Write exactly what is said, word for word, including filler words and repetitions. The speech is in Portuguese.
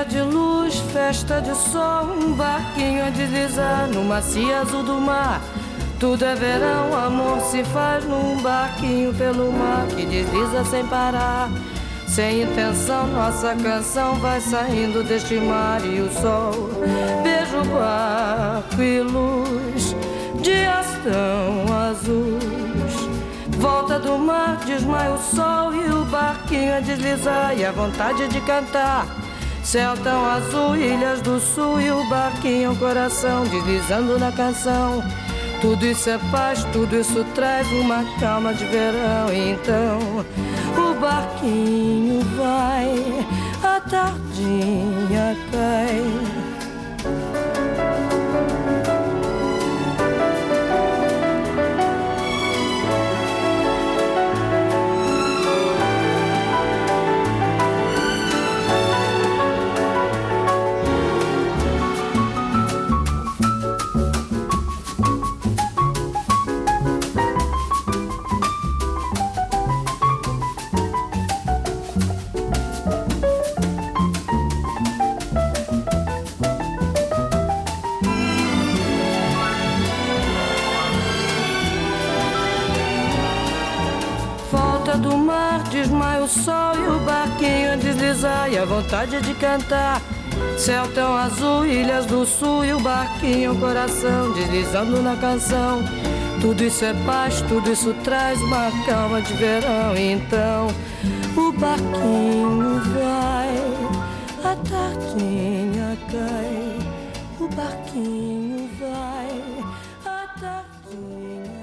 de luz, festa de sol, um barquinho a deslizar no macio azul do mar. Tudo é verão, amor se faz num barquinho pelo mar que desliza sem parar. Sem intenção, nossa canção vai saindo deste mar e o sol beija o barco e luz, dias tão azuis. Volta do mar, desmaia o sol e o barquinho a deslizar e a vontade de cantar. Céu tão azul, ilhas do sul e o barquinho, coração deslizando na canção. Tudo isso é paz, tudo isso traz uma calma de verão. Então o barquinho vai, a tardinha cai. Do mar, desmaia o sol e o barquinho a deslizar e a vontade de cantar. Céu tão azul, ilhas do sul e o barquinho, coração deslizando na canção. Tudo isso é paz, tudo isso traz uma calma de verão. Então o barquinho vai, a tardinha cai. O barquinho vai, a tardinha